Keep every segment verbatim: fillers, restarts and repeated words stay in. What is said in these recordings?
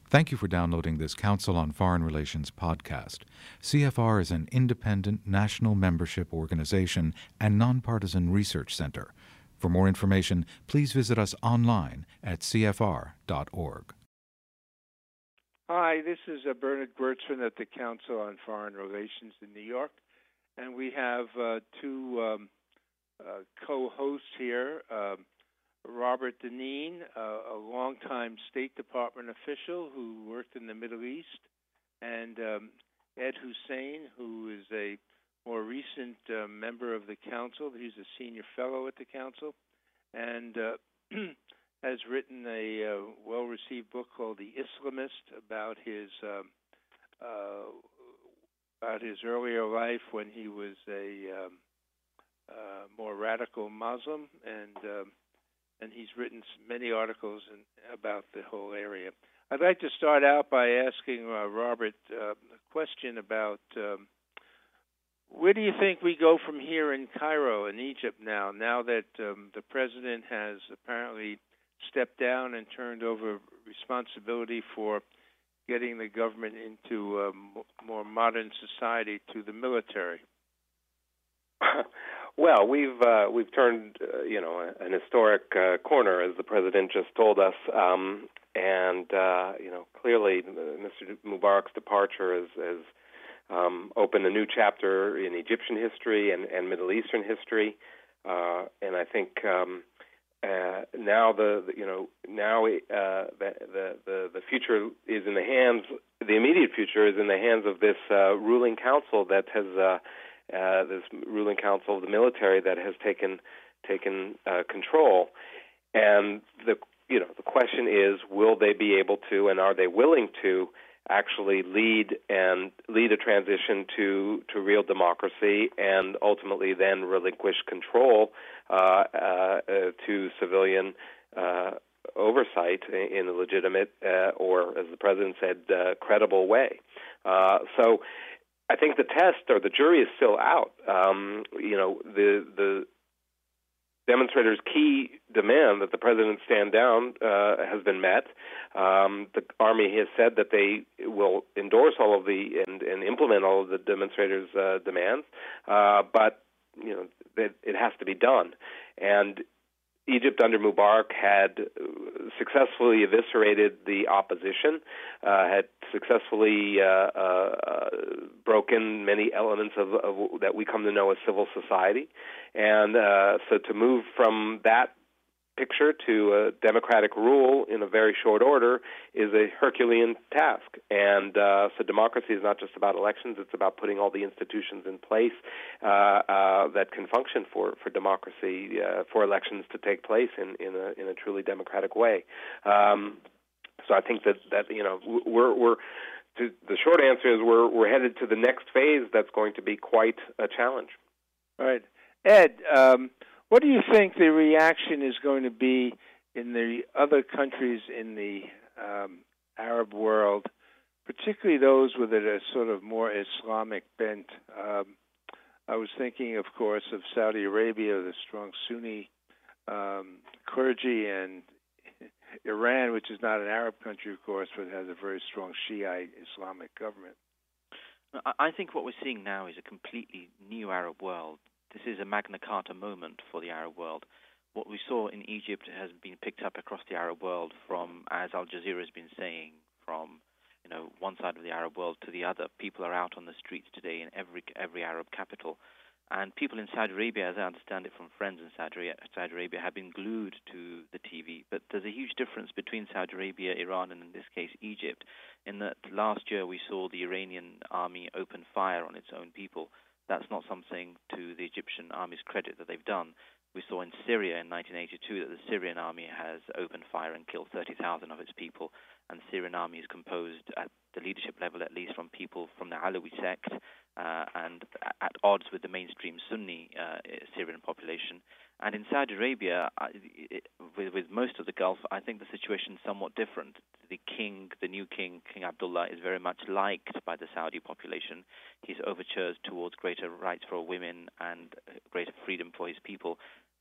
Thank you for downloading this Council on Foreign Relations podcast. C F R is an independent national membership organization and nonpartisan research center. For more information, please visit us online at c f r dot org. Hi, this is uh, Bernard Gertzman at the Council on Foreign Relations in New York, and we have uh, two um, uh, co-hosts here. Um, Robert Dineen, uh, a longtime State Department official who worked in the Middle East, and um, Ed Husain, who is a more recent uh, member of the Council. He's a senior fellow at the Council, and uh, has written a uh, well-received book called The Islamist about his um, uh, about his earlier life when he was a um, uh, more radical Muslim, and um, and he's written many articles in, about the whole area. I'd like to start out by asking uh, Robert uh, a question about um, where do you think we go from here in Cairo, in Egypt now, now that um, the president has apparently stepped down and turned over responsibility for getting the government into a more modern society to the military? Well, we've uh, we've turned uh, you know an historic uh, corner, as the president just told us, um, and uh, you know clearly uh, Mister Mubarak's departure has, has um, opened a new chapter in Egyptian history and, and Middle Eastern history, uh, and I think um, uh, now the you know now uh, the, the the the future is in the hands. The immediate future is in the hands of this uh, ruling council that has. Uh, Uh, this ruling council of the military that has taken taken uh, control, and the you know the question is, will they be able to, and are they willing to actually lead and lead a transition to to real democracy, and ultimately then relinquish control uh, uh, uh, to civilian uh, oversight in a legitimate uh, or, as the president said, uh, credible way. Uh, so. I think the test or the jury is still out. Um, you know, the the demonstrators' key demand that the president stand down uh, has been met. Um, the Army has said that they will endorse all of the and, and implement all of the demonstrators' uh, demands, uh, but you know, it, it has to be done. And Egypt under Mubarak had successfully eviscerated the opposition, uh, had successfully uh, uh, broken many elements of, of that we come to know as civil society. And uh, so to move from that picture to a democratic rule in a very short order is a Herculean task. And uh, so democracy is not just about elections, it's about putting all the institutions in place uh, uh, that can function for, for democracy, uh, for elections to take place in, in, a, in a truly democratic way. Um, so I think that, that you know, we're, we're to, the short answer is we're, we're headed to the next phase that's going to be quite a challenge. All right. Ed, um, what do you think the reaction is going to be in the other countries in the um, Arab world, particularly those with a sort of more Islamic bent? Um, I was thinking, of course, of Saudi Arabia, the strong Sunni um, clergy, and Iran, which is not an Arab country, of course, but has a very strong Shiite Islamic government. I think what we're seeing now is a completely new Arab world. This is a Magna Carta moment for the Arab world. What we saw in Egypt has been picked up across the Arab world from, as Al Jazeera has been saying, from you know one side of the Arab world to the other. People are out on the streets today in every every Arab capital. And people in Saudi Arabia, as I understand it from friends in Saudi Arabia, Saudi Arabia have been glued to the T V. But there's a huge difference between Saudi Arabia, Iran, and in this case Egypt, in that last year we saw the Iranian army open fire on its own people. That's not something to the Egyptian army's credit that they've done. We saw in Syria in nineteen eighty-two that the Syrian army has opened fire and killed thirty thousand of its people, and the Syrian army is composed at the leadership level at least from people from the Alawi sect uh, and at odds with the mainstream Sunni uh, Syrian population. And in Saudi Arabia, uh, it, with, with most of the Gulf, I think the situation is somewhat different. The king, the new king, King Abdullah, is very much liked by the Saudi population. His overtures towards greater rights for women and greater freedom for his people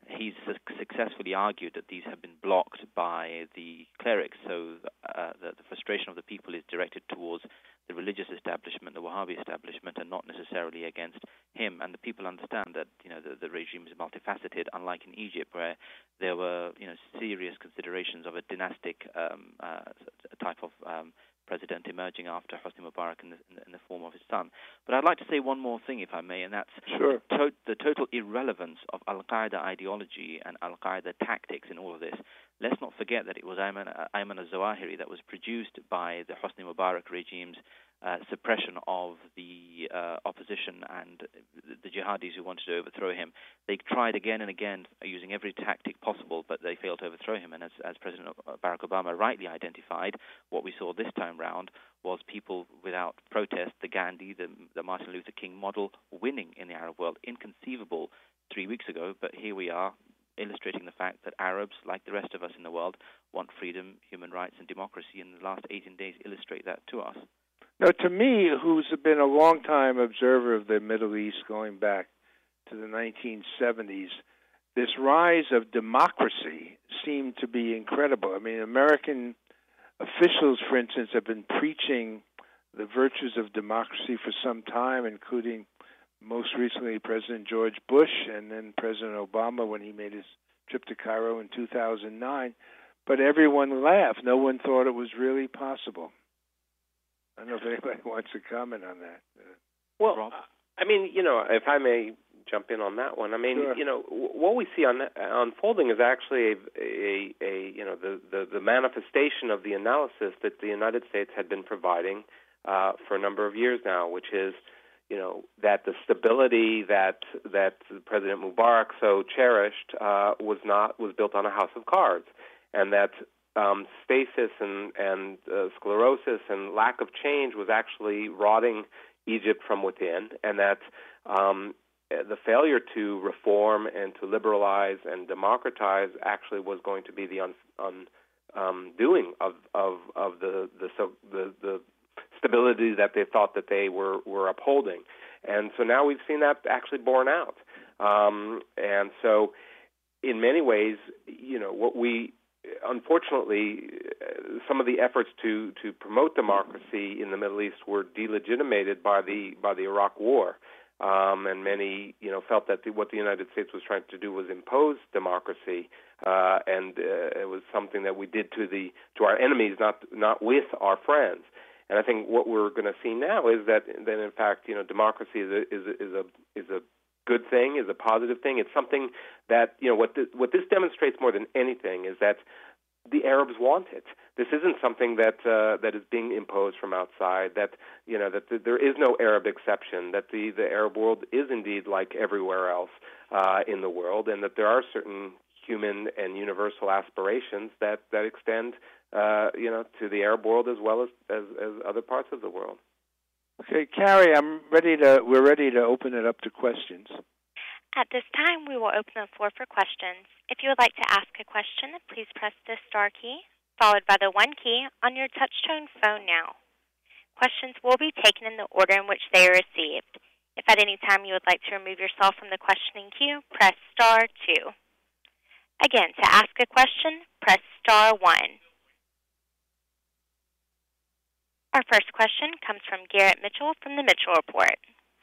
he's su- successfully argued that these have been blocked by the clerics, so uh, the, the frustration of the people is directed towards the religious establishment, the Wahhabi establishment, and not necessarily against him. And the people understand that, you know, the, the regime is multifaceted, unlike in Egypt, where there were, you know, serious considerations of a dynastic um, uh, type of um, president emerging after Hosni Mubarak in the, in the form of his son. But I'd like to say one more thing, if I may, and that's sure. the, to- the total irrelevance of Al-Qaeda ideology and Al-Qaeda tactics in all of this. Let's not forget that it was Ayman, uh, Ayman al-Zawahiri that was produced by the Hosni Mubarak regime's uh, suppression of the uh, opposition and the jihadis who wanted to overthrow him. They tried again and again using every tactic possible, but they failed to overthrow him. And as, as President Barack Obama rightly identified, what we saw this time round was people without protest, the Gandhi, the, the Martin Luther King model, winning in the Arab world. Inconceivable three weeks ago, but here we are, illustrating the fact that Arabs, like the rest of us in the world, want freedom, human rights, and democracy, and the last eighteen days illustrate that to us. Now, to me, who's been a long-time observer of the Middle East going back to the nineteen seventies, this rise of democracy seemed to be incredible. I mean, American officials, for instance, have been preaching the virtues of democracy for some time, including most recently President George Bush and then President Obama when he made his trip to Cairo in two thousand nine. But everyone laughed. No one thought it was really possible. I don't know if anybody wants to comment on that. Well, Rob? I mean, you know, if I may jump in on that one. I mean, sure. you know, w- what we see on, unfolding is actually a, a, a you know, the, the, the manifestation of the analysis that the United States had been providing uh, for a number of years now, which is, you know, that the stability that that President Mubarak so cherished uh, was not was built on a house of cards, and that um, stasis and and uh, sclerosis and lack of change was actually rotting Egypt from within, and that um, the failure to reform and to liberalize and democratize actually was going to be the un, un, um, doing of of of the the so the the stability that they thought that they were, were upholding. And so now we've seen that actually borne out. Um, and so in many ways, you know, what we, unfortunately, uh, some of the efforts to, to promote democracy in the Middle East were delegitimated by the, by the Iraq War. Um, and many, you know, felt that the, what the United States was trying to do was impose democracy, uh, and uh, it was something that we did to the to our enemies, not not with our friends. And I think what we're going to see now is that, that in fact, you know, democracy is a, is a, is a is a good thing, is a positive thing. It's something that, you know, what this, what this demonstrates more than anything is that the Arabs want it. This isn't something that uh, that is being imposed from outside. That, you know, that the, there is no Arab exception. That the, the Arab world is indeed like everywhere else uh, in the world, and that there are certain human and universal aspirations that that extend. Uh, you know, to the Arab world as well as, as, as other parts of the world. Okay, Carrie, I'm ready to. We're ready to open it up to questions. At this time, we will open the floor for questions. If you would like to ask a question, please press the star key followed by the one key on your touch-tone phone now. Questions will be taken in the order in which they are received. If at any time you would like to remove yourself from the questioning queue, press star two. Again, to ask a question, press star one. Our first question comes from Garrett Mitchell from the Mitchell Report.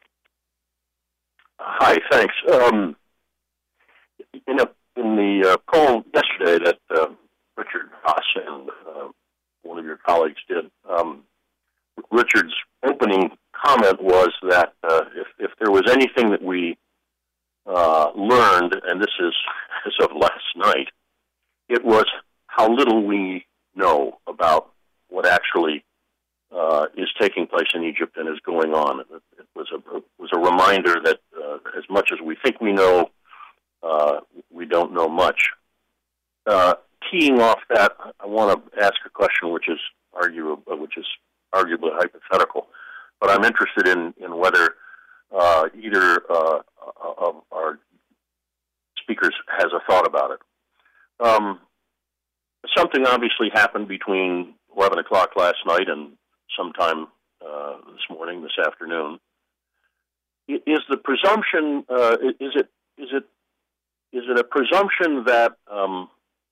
Hi, thanks. Um, in, a, in the uh, poll yesterday that uh, Richard Haas and uh, one of your colleagues did, um, Richard's opening comment was that uh, if, if there was anything that we uh, learned, and this is as of last night, it was how little we know about what actually Uh, is taking place in Egypt and is going on. It, it was a it was a reminder that uh, as much as we think we know, uh, we don't know much. Uh, keying off that, I want to ask a question which is arguable, which is arguably hypothetical, but I'm interested in in whether uh, either uh, of our speakers has a thought about it. Um, something obviously happened between eleven o'clock last night and sometime uh, this morning, this afternoon. Is the presumption, uh, is it is it is it a presumption that um,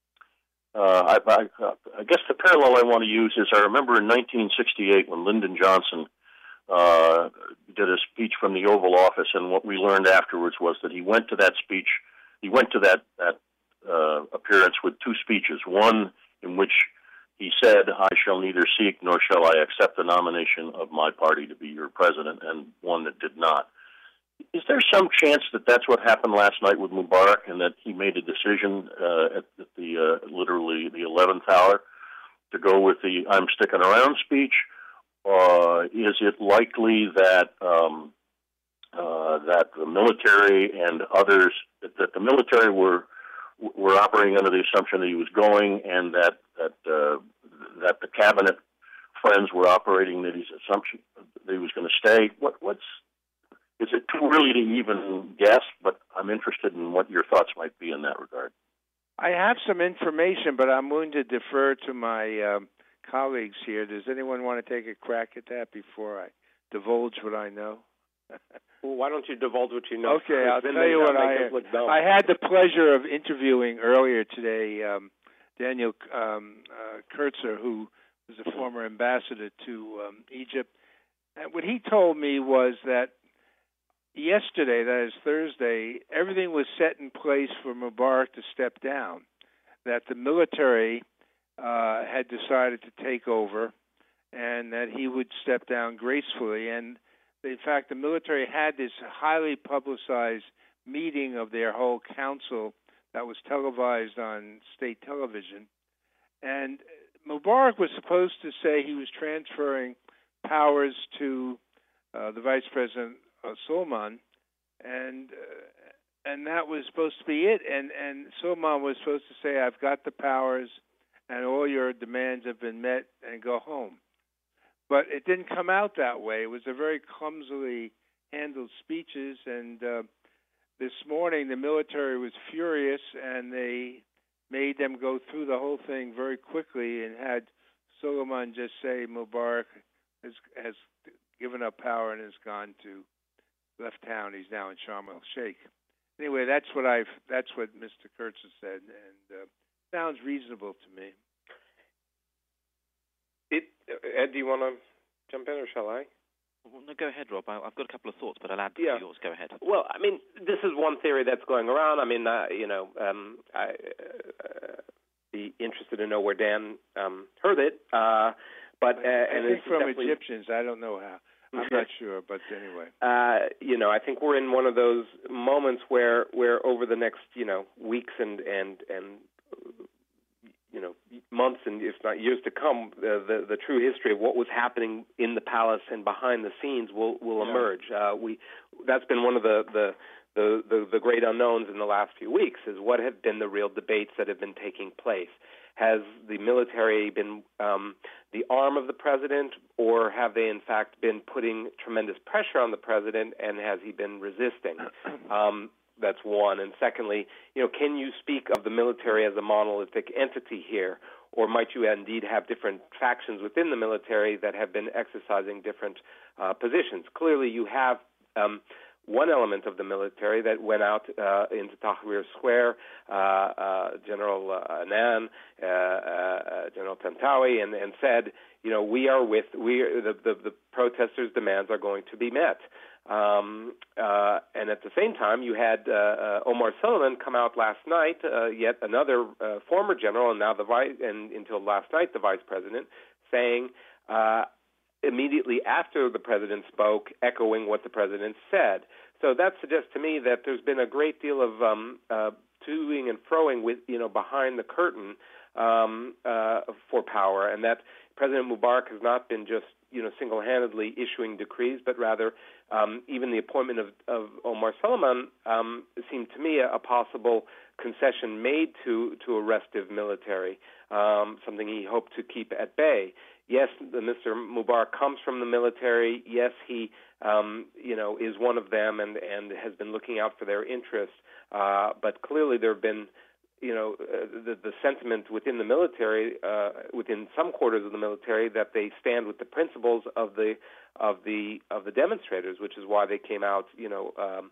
uh, I, I, I guess the parallel I want to use is I remember in nineteen sixty-eight when Lyndon Johnson uh, did a speech from the Oval Office, and what we learned afterwards was that he went to that speech, he went to that that uh, appearance with two speeches. One in which he said, "I shall neither seek nor shall I accept the nomination of my party to be your president," and one that did not. Is there some chance that that's what happened last night with Mubarak, and that he made a decision uh, at, at the uh, literally the eleventh hour to go with the "I'm sticking around" speech? Uh, is it likely that um, uh, that the military and others that, that the military were were operating under the assumption that he was going, and that that uh, that the cabinet friends were operating that his assumption that he was going to stay? What what's Is it too early to even guess? But I'm interested in what your thoughts might be in that regard. I have some information, but I'm willing to defer to my um, colleagues here. Does anyone want to take a crack at that before I divulge what I know? Well, why don't you divulge what you know? Okay, I'll tell you what I I had the pleasure of interviewing earlier today um, Daniel um, uh, Kurtzer, who was a former ambassador to um, Egypt. And what he told me was that yesterday, that is Thursday, everything was set in place for Mubarak to step down, that the military uh, had decided to take over and that he would step down gracefully. And in fact, the military had this highly publicized meeting of their whole council that was televised on state television. And Mubarak was supposed to say he was transferring powers to uh, the vice president, uh, Suleiman, and uh, and that was supposed to be it. And, and Suleiman was supposed to say, "I've got the powers, and all your demands have been met, and go home." But it didn't come out that way. It was a very clumsily handled speeches, and uh, this morning the military was furious, and they made them go through the whole thing very quickly and had Suleiman just say Mubarak has, has given up power and has gone to left town. He's now in Sharm el Sheikh. Anyway, that's what I've. That's what Mister Kurtz said, and uh, sounds reasonable to me. It, Ed, do you want to jump in, or shall I? Well, no, go ahead, Rob. I, I've got a couple of thoughts, but I'll add to yeah. yours. Go ahead. Well, I mean, this is one theory that's going around. I mean, uh, you know, um, I uh, be interested to know where Dan um, heard it. Uh, but uh, I and think it's from Egyptians. I don't know how. I'm not sure, but anyway. Uh, you know, I think we're in one of those moments where, where over the next, you know, weeks and and and you know, months and if not years to come, uh, the the true history of what was happening in the palace and behind the scenes will will yeah. emerge. Uh, we that's been one of the, the the the the great unknowns in the last few weeks is what have been the real debates that have been taking place. Has the military been um, the arm of the president, or have they in fact been putting tremendous pressure on the president, and has he been resisting? Um, That's one. And secondly, you know, can you speak of the military as a monolithic entity here, or might you indeed have different factions within the military that have been exercising different uh, positions? Clearly, you have um, one element of the military that went out uh, into Tahrir Square, uh, uh, General uh, Annan, uh, uh, General Tantawi, and, and said, you know, we are with we are, the, the the protesters' demands are going to be met. Um, uh, and at the same time, you had uh, uh, Omar Suleiman come out last night, uh, yet another uh, former general, and now the vice, and until last night the vice president, saying uh, immediately after the president spoke, echoing what the president said. So that suggests to me that there's been a great deal of um, uh, toing and froing with, you know, behind the curtain um, uh, for power, and that President Mubarak has not been just, you know, single-handedly issuing decrees, but rather um, even the appointment of, of Omar Suleiman um, seemed to me a, a possible concession made to, to a restive military, um, something he hoped to keep at bay. Yes, the Mister Mubarak comes from the military. Yes, he, um, you know, is one of them and, and has been looking out for their interests. Uh, but clearly there have been, you know, uh, the, the sentiment within the military, uh, within some quarters of the military, that they stand with the principles of the of the of the demonstrators, which is why they came out, you know, um,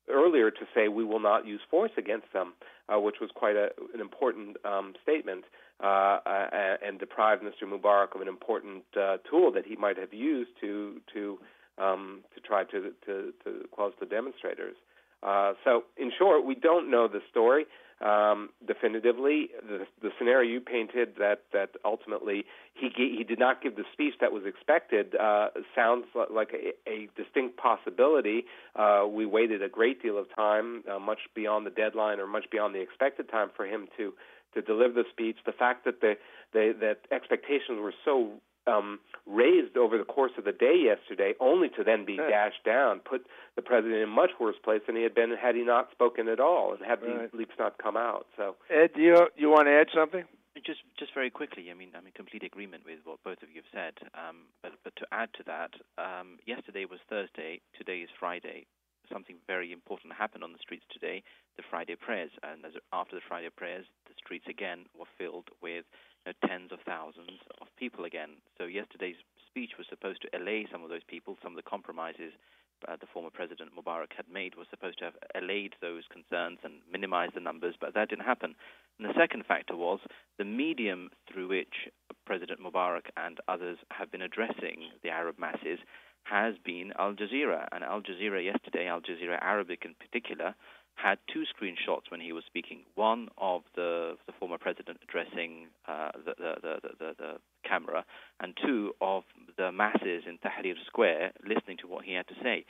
earlier to say we will not use force against them, uh, which was quite a, an important um, statement, uh, uh, and deprived Mister Mubarak of an important uh, tool that he might have used to to um, to try to, to, to quell the demonstrators. Uh, so, in short, we don't know the story um, definitively. The, the scenario you painted that, that ultimately he he did not give the speech that was expected uh, sounds like a, a distinct possibility. Uh, we waited a great deal of time, uh, much beyond the deadline or much beyond the expected time for him to, to deliver the speech. The fact that the, the that expectations were so Um, raised over the course of the day yesterday, only to then be yeah. dashed down, put the president in a much worse place than he had been had he not spoken at all and had right. these leaks not come out. So, Ed, do you you want to add something? Just, just very quickly. I mean, I'm in complete agreement with what both of you have said. Um, but, but to add to that, um, yesterday was Thursday. Today is Friday. Something very important happened on the streets today: the Friday prayers. And as, after the Friday prayers, the streets again were filled with you know, tens of thousands of people again. So yesterday's speech was supposed to allay some of those people. Some of the compromises uh, the former President Mubarak had made was supposed to have allayed those concerns and minimized the numbers, but that didn't happen. And the second factor was the medium through which President Mubarak and others have been addressing the Arab masses has been Al Jazeera. And Al Jazeera yesterday, Al Jazeera Arabic in particular, had two screenshots when he was speaking. One of the, the former president addressing uh, the, the, the, the, the camera, and two of the masses in Tahrir Square listening to what he had to say.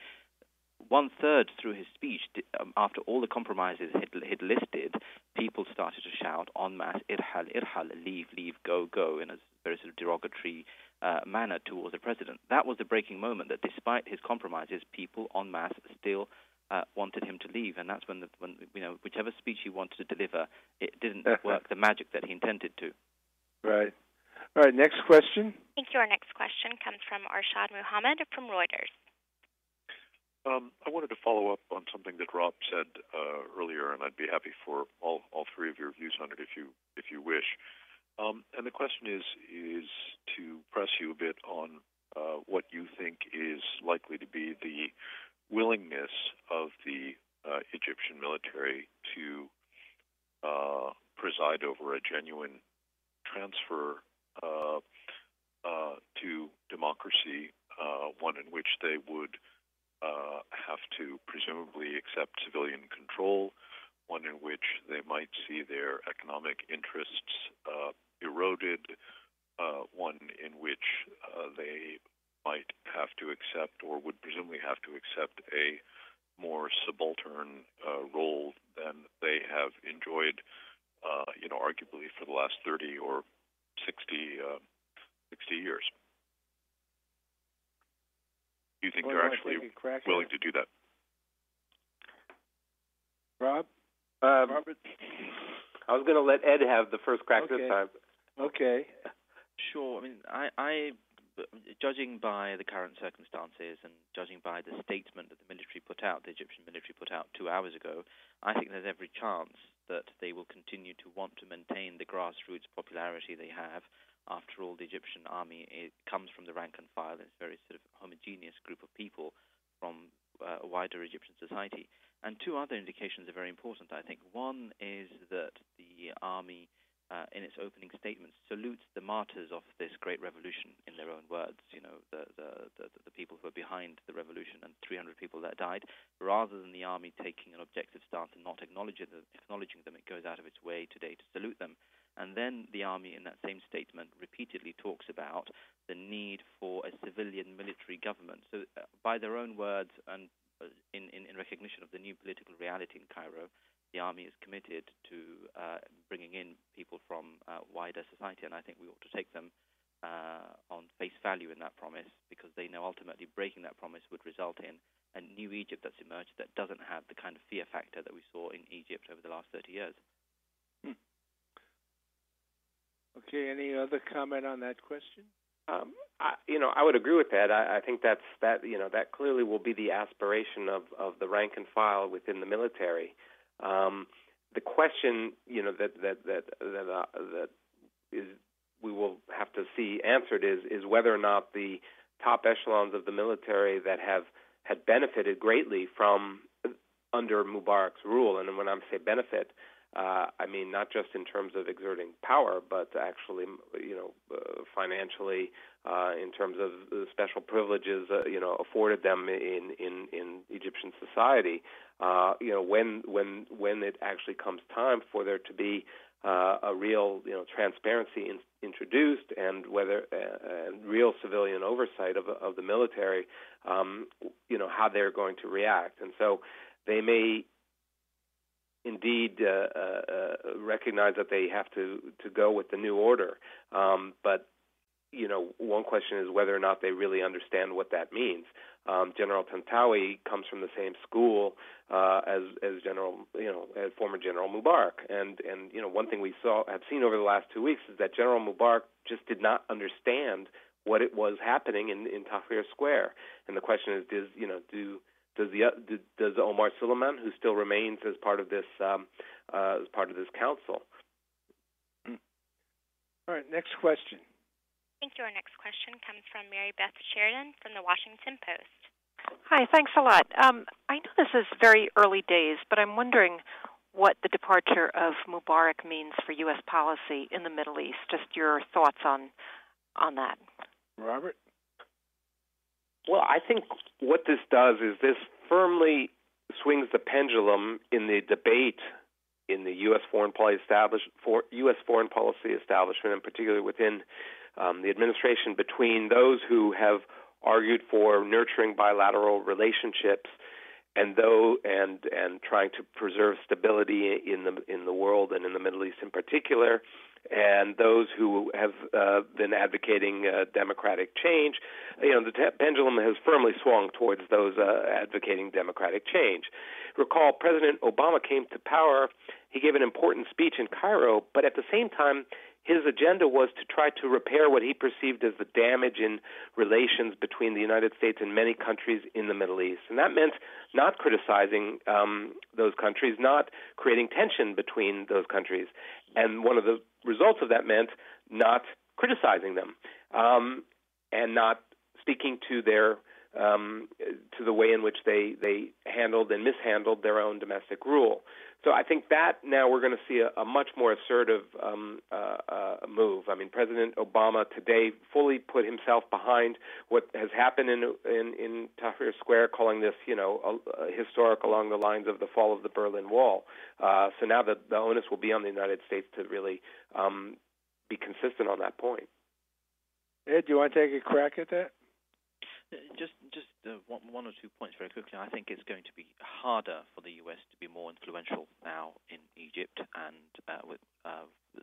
One third through his speech, um, after all the compromises he'd, he'd listed, people started to shout en masse, irhal, irhal, leave, leave, go, go, in a very sort of derogatory uh, manner towards the president. That was the breaking moment, that despite his compromises, people en masse still Uh, wanted him to leave, and that's when, the, when you know, whichever speech he wanted to deliver, it didn't work the magic that he intended to. Right. All right, next question. Thank you. Our next question comes from Arshad Muhammad from Reuters. Um, I wanted to follow up on something that Rob said uh, earlier, and I'd be happy for all, all three of your views on it if you if you wish. Um, and the question is is to press you a bit on uh, what you think is likely to be the willingness of the uh, Egyptian military to uh, preside over a genuine transfer uh, uh, to democracy, uh, one in which they would uh, have to presumably accept civilian control, one in which they might see their economic interests uh, eroded, uh, one in which uh, they might have to accept, or would presumably have to accept, a more subaltern uh, role than they have enjoyed, uh, you know, arguably for the last thirty or sixty, uh, sixty years. Do you think well, they're actually willing to do that? Rob? Um, Robert? I was going to let Ed have the first crack okay. this time. Okay. Sure. I mean, I... I Judging by the current circumstances and judging by the statement that the military put out, the Egyptian military put out two hours ago, I think there's every chance that they will continue to want to maintain the grassroots popularity they have. After all, the Egyptian army, it comes from the rank and file. It's a very sort of homogeneous group of people from uh, a wider Egyptian society. And two other indications are very important, I think. One is that the army, Uh, in its opening statements, salutes the martyrs of this great revolution, in their own words, you know, the, the, the, the people who are behind the revolution and three hundred people that died, rather than the army taking an objective stance and not acknowledging them, acknowledging them. It goes out of its way today to salute them. And then the army, in that same statement, repeatedly talks about the need for a civilian military government. So uh, by their own words and uh, in, in, in recognition of the new political reality in Cairo, the army is committed to uh, bringing in people from uh, wider society, and I think we ought to take them uh, on face value in that promise, because they know ultimately breaking that promise would result in a new Egypt that's emerged that doesn't have the kind of fear factor that we saw in Egypt over the last thirty years. Hmm. Okay, any other comment on that question? Um, I, you know, I would agree with that. I, I think that's that. You know, that clearly will be the aspiration of, of the rank and file within the military. Um, the question, you know, that that that that, uh, that is we will have to see answered is is whether or not the top echelons of the military that have had benefited greatly from under Mubarak's rule. And when I say benefit, uh, I mean not just in terms of exerting power, but actually, you know, uh, financially, uh, in terms of the special privileges, uh, you know, afforded them in in, in Egyptian society. Uh, you know, when when when it actually comes time for there to be uh, a real, you know, transparency in, introduced, and whether uh, and real civilian oversight of of the military, um, you know, how they're going to react. And so they may indeed uh, uh, recognize that they have to, to go with the new order. Um, but, you know, one question is whether or not they really understand what that means. Um, General Tantawi comes from the same school uh, as as General, you know, as former General Mubarak. And, and, you know, one thing we saw have seen over the last two weeks is that General Mubarak just did not understand what it was happening in, in Tahrir Square. And the question is, does, you know, do Does the does Omar Suleiman, who still remains as part of this um, uh, as part of this council? All right, next question. Thank you. Our next question comes from Mary Beth Sheridan from the Washington Post. Hi, thanks a lot. Um, I know this is very early days, but I'm wondering what the departure of Mubarak means for U S policy in the Middle East. Just your thoughts on on that. Robert? Well, I think what this does is this firmly swings the pendulum in the debate in the U S foreign policy establish, for U S foreign policy establishment, and particularly within um, the administration, between those who have argued for nurturing bilateral relationships and though and and trying to preserve stability in the in the world and in the Middle East in particular, and those who have uh, been advocating uh, democratic change. You know, the te- pendulum has firmly swung towards those uh, advocating democratic change. Recall, President Obama came to power. He gave an important speech in Cairo, but at the same time, his agenda was to try to repair what he perceived as the damage in relations between the United States and many countries in the Middle East. And that meant not criticizing um, those countries, not creating tension between those countries. And one of the results of that meant not criticizing them um, and not speaking to their um, to the way in which they, they handled and mishandled their own domestic rule. So I think that now we're going to see a, a much more assertive um, uh, uh, move. I mean, President Obama today fully put himself behind what has happened in in, in Tahrir Square, calling this, you know, a, a historic along the lines of the fall of the Berlin Wall. Uh, so now the, the onus will be on the United States to really um, be consistent on that point. Ed, do you want to take a crack at that? Just just uh, one, one or two points very quickly. I think it's going to be harder for the U S to be more influential now in Egypt and uh, with, uh,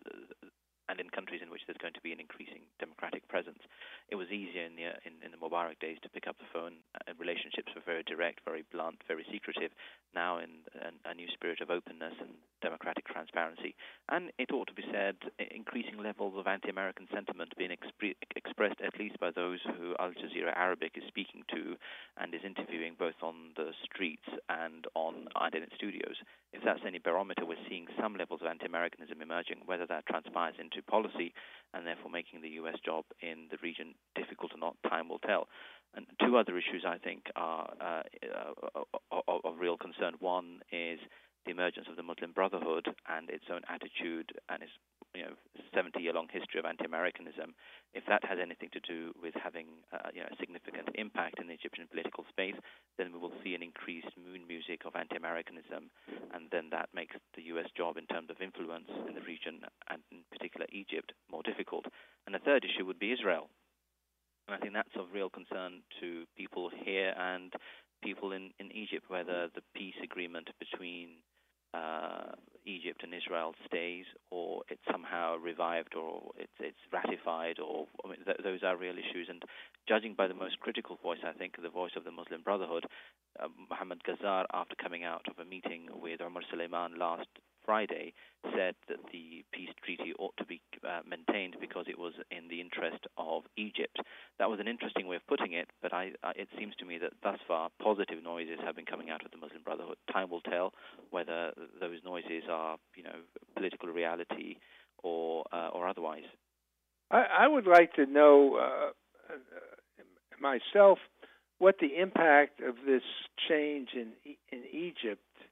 and in countries in which there's going to be an increasing democratic presence. It was easier in the in, in the Mubarak days to pick up the phone, and relationships were very direct, very blunt, very secretive. Now, in, in a new spirit of openness and democratic transparency, and it ought to be said, increasing levels of anti-American sentiment being expre- expressed at least by those who Al Jazeera Arabic is speaking to and is interviewing both on the streets and on Internet studios. If that's any barometer, we're seeing some levels of anti-Americanism emerging. Whether that transpires into policy and therefore making the U S job in the region difficult or not, time will tell. And two other issues I think are uh, uh, of, of real concern. One is the emergence of the Muslim Brotherhood and its own attitude and its you know seventy-year-long history of anti-Americanism. If that has anything to do with having uh, you know a significant impact in the Egyptian political space, then we will see an increased moon music of anti-Americanism, and then that makes the U S job in terms of influence in the region, and in particular Egypt, more difficult. And the third issue would be Israel. And I think that's of real concern to people here and people in, in Egypt, whether the peace agreement between uh, Egypt and Israel stays, or it's somehow revived, or it's, it's ratified, or I mean, th- those are real issues. And judging by the most critical voice, I think, the voice of the Muslim Brotherhood, uh, Mohammed Ghazar, after coming out of a meeting with Omar Suleiman last Friday, said that the peace treaty ought to be uh, maintained because it was in the interest of Egypt. That was an interesting way of putting it, but I, I, it seems to me that thus far positive noises have been coming out of the Muslim Brotherhood. Time will tell whether those noises are, you know, political reality or uh, or otherwise. I, I would like to know uh, myself what the impact of this change in in Egypt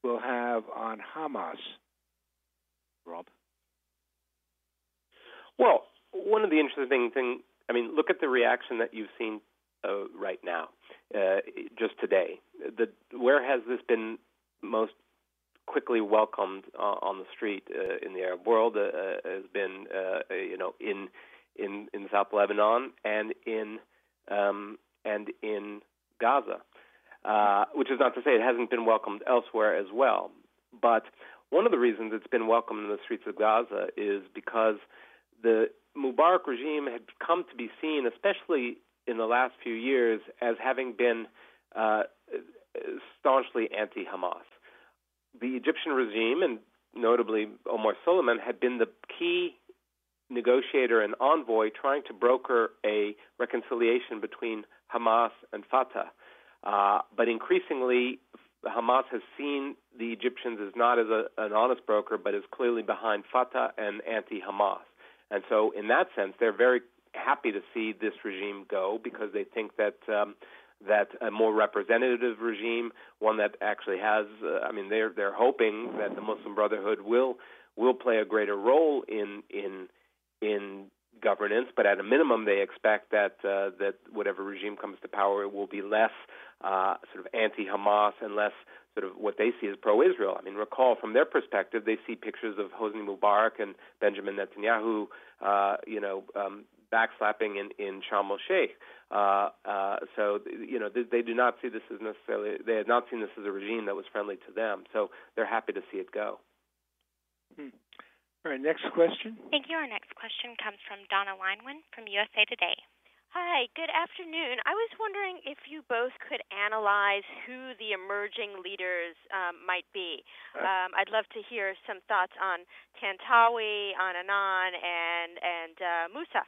will have on Hamas? Rob? Well, one of the interesting things, I mean, look at the reaction that you've seen uh, right now, uh, just today. The, where has this been most quickly welcomed uh, on the street uh, in the Arab world? Uh, has been, uh, you know, in in in South Lebanon and in um, and in Gaza, uh, which is not to say it hasn't been welcomed elsewhere as well. But one of the reasons it's been welcomed in the streets of Gaza is because the Mubarak regime had come to be seen, especially in the last few years, as having been uh, staunchly anti-Hamas. The Egyptian regime, and notably Omar Suleiman, had been the key negotiator and envoy trying to broker a reconciliation between Hamas and Fatah. Uh, but increasingly, Hamas has seen the Egyptians as not as a, an honest broker, but as clearly behind Fatah and anti-Hamas. And so in that sense, they're very happy to see this regime go because they think that um, that a more representative regime, one that actually has, uh, I mean, they're they're hoping that the Muslim Brotherhood will will play a greater role in in in governance, but at a minimum, they expect that uh, that whatever regime comes to power, it will be less uh, sort of anti-Hamas and less sort of what they see as pro-Israel. I mean, recall from their perspective, they see pictures of Hosni Mubarak and Benjamin Netanyahu, uh, you know, um, backslapping in, in Sharm el-Sheikh. Uh, uh, so, you know, they, they do not see this as necessarily, they had not seen this as a regime that was friendly to them. So they're happy to see it go. Hmm. All right, next question. Thank you. Our next question comes from Donna Weinwin from U S A Today. Hi, good afternoon. I was wondering if you both could analyze who the emerging leaders um, might be. Um, I'd love to hear some thoughts on Tantawi, on Annan, and and uh, Musa.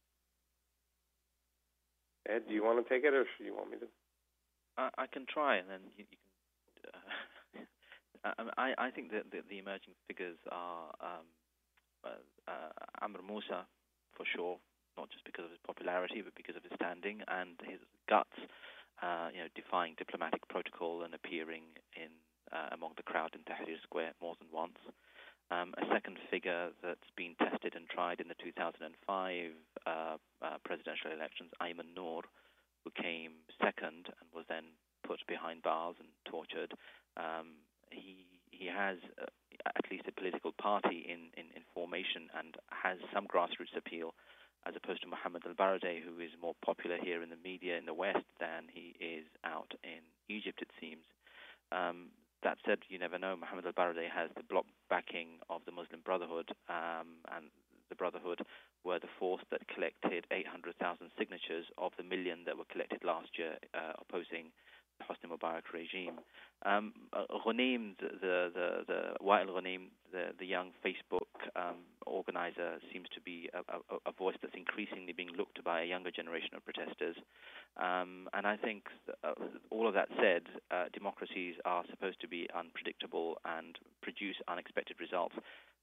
Ed, do you want to take it, or do you want me to? I, I can try, and then you, you can. Uh, I I think that the, the emerging figures are um, uh, uh, Amr Musa, for sure. Not just because of his popularity, but because of his standing and his guts, uh, you know, defying diplomatic protocol and appearing in uh, among the crowd in Tahrir Square more than once. Um, a second figure that's been tested and tried in the two thousand five uh, uh, presidential elections, Ayman Noor, who came second and was then put behind bars and tortured. Um, he he has uh, at least a political party in, in, in formation and has some grassroots appeal, as opposed to Mohammed al-Baradei, who is more popular here in the media in the West than he is out in Egypt, it seems. Um, that said, you never know. Mohammed al-Baradei has the bloc backing of the Muslim Brotherhood, um, and the Brotherhood were the force that collected eight hundred thousand signatures of the million that were collected last year uh, opposing the Hosni Mubarak regime. Um, uh, Ghanim, the, the, the Wael Ghanim, the, the young Facebook um, organizer, seems to be a, a, a voice that's increasingly being looked to by a younger generation of protesters. Um, and I think uh, all of that said, uh, democracies are supposed to be unpredictable and produce unexpected results.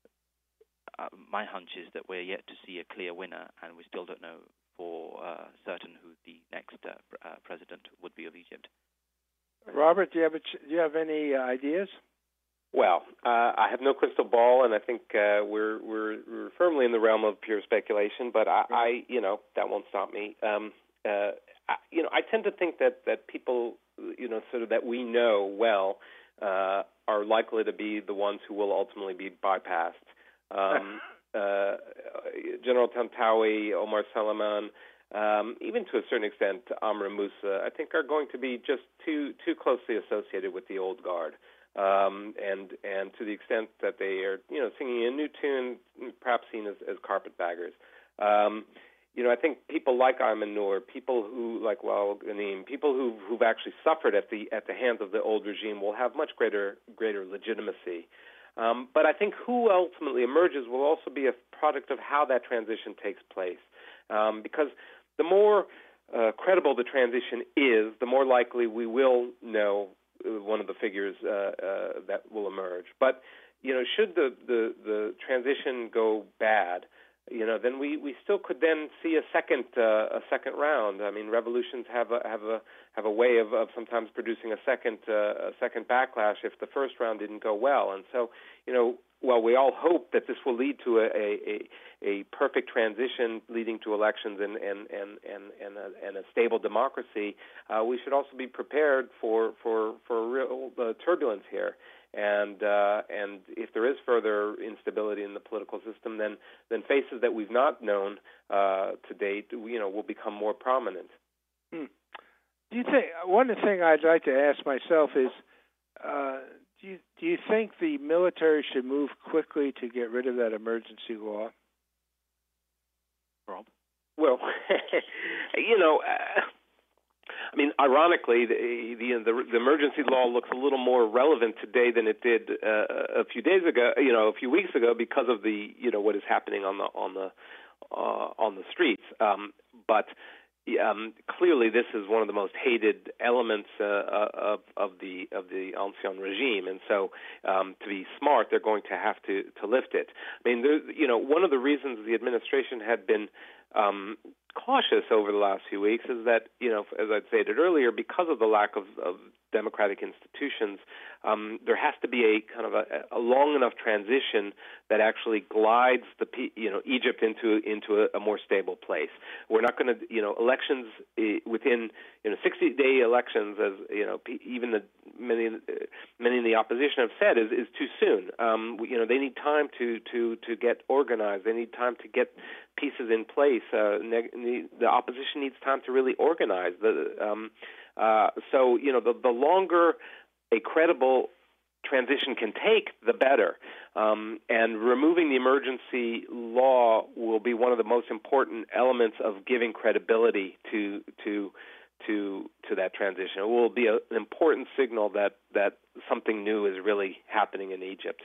Uh, my hunch is that we're yet to see a clear winner, and we still don't know for uh, certain who the next uh, uh, president would be of Egypt. Robert, do you have a ch- do you have any uh, ideas? Well, uh, I have no crystal ball, and I think uh, we're, we're we're firmly in the realm of pure speculation. But I, I you know, that won't stop me. Um, uh, I, you know, I tend to think that, that people, you know, sort of that we know well, uh, are likely to be the ones who will ultimately be bypassed. Um, uh, General Tantawi, Omar Suleiman. Um, even to a certain extent, Amr Musa, I think, are going to be just too too closely associated with the old guard, um, and and to the extent that they are, you know, singing a new tune, perhaps seen as, as carpetbaggers. Um, you know, I think people like Ayman Noor, people who like Wael Ghanim, people who who've actually suffered at the at the hands of the old regime will have much greater greater legitimacy. Um, but I think who ultimately emerges will also be a product of how that transition takes place, um, because the more uh, credible the transition is, the more likely we will know one of the figures uh, uh, that will emerge. But, you know, should the, the, the transition go bad, you know, then we, we still could then see a second uh, a second round. I mean, revolutions have a have a have a way of, of sometimes producing a second uh, a second backlash if the first round didn't go well. And so, you know, while we all hope that this will lead to a a, a perfect transition leading to elections and and and and and a, and a stable democracy, uh, we should also be prepared for for for real uh, turbulence here. And uh, and if there is further instability in the political system, then then faces that we've not known uh, to date, you know, will become more prominent. Hmm. Do you think one thing I'd like to ask myself is, uh, do you do you think the military should move quickly to get rid of that emergency law? Rob? Well, you know. Uh, I mean, ironically, the, the the the emergency law looks a little more relevant today than it did uh, a few days ago. You know, a few weeks ago, because of the you know what is happening on the on the uh, on the streets. Um, but um, clearly, this is one of the most hated elements uh, of of the of the Ancien regime, and so um, to be smart, they're going to have to to lift it. I mean, there, you know, one of the reasons the administration had been um, cautious over the last few weeks is that, you know, as I'd stated earlier, because of the lack of, of democratic institutions, um, there has to be a kind of a, a long enough transition that actually glides the, you know, Egypt into into a, a more stable place. We're not going to, you know, elections within, you know, sixty day elections, as you know, even the many many in the opposition have said, is, is too soon. Um, you know, they need time to to to get organized. They need time to get pieces in place. Uh, neg- the opposition needs time to really organize. The um, uh, so you know, the the longer a credible transition can take, the better. Um, and removing the emergency law will be one of the most important elements of giving credibility to to to to that transition. It will be a, an important signal that that something new is really happening in Egypt.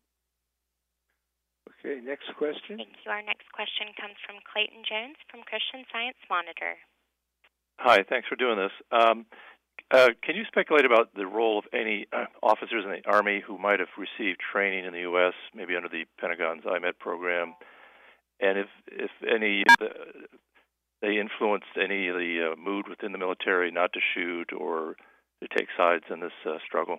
Okay, next question. Thank you. Our next question comes from Clayton Jones from Christian Science Monitor. Hi, thanks for doing this. Um, uh, can you speculate about the role of any uh, officers in the Army who might have received training in the U S, maybe under the Pentagon's I MET program, and if if any uh, they influenced any of the uh, mood within the military not to shoot or to take sides in this uh, struggle?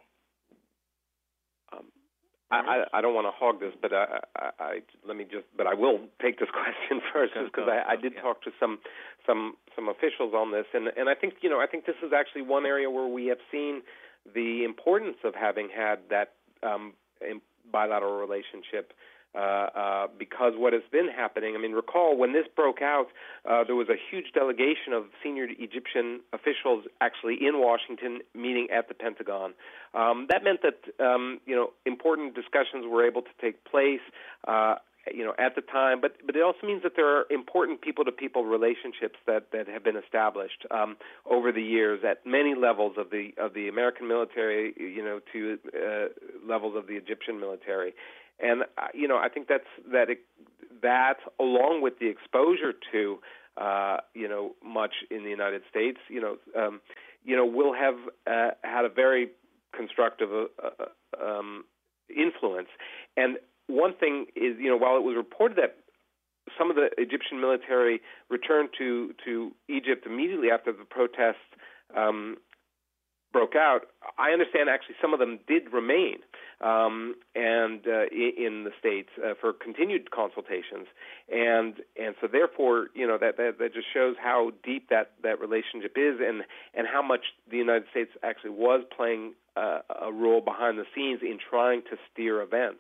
Um, I, I don't want to hog this, but I, I, I let me just. But I will take this question first, just because I, I did yeah. talk to some some some officials on this, and and I think you know I think this is actually one area where we have seen the importance of having had that um, bilateral relationship. Uh, uh, because what has been happening, I mean, recall when this broke out, uh, there was a huge delegation of senior Egyptian officials actually in Washington meeting at the Pentagon. Um, that meant that, um, you know, important discussions were able to take place, uh, you know, at the time. But but it also means that there are important people-to-people relationships that, that have been established um, over the years at many levels of the of the American military, you know, to uh, levels of the Egyptian military. And uh, you know, I think that's that it, that along with the exposure to uh, you know much in the United States, you know, um, you know, will have uh, had a very constructive uh, um, influence. And one thing is, you know, while it was reported that some of the Egyptian military returned to to Egypt immediately after the protests um, broke out, I understand actually some of them did remain um, and uh, in the States uh, for continued consultations, and and so therefore, you know, that, that that just shows how deep that, that relationship is, and and how much the United States actually was playing uh, a role behind the scenes in trying to steer events.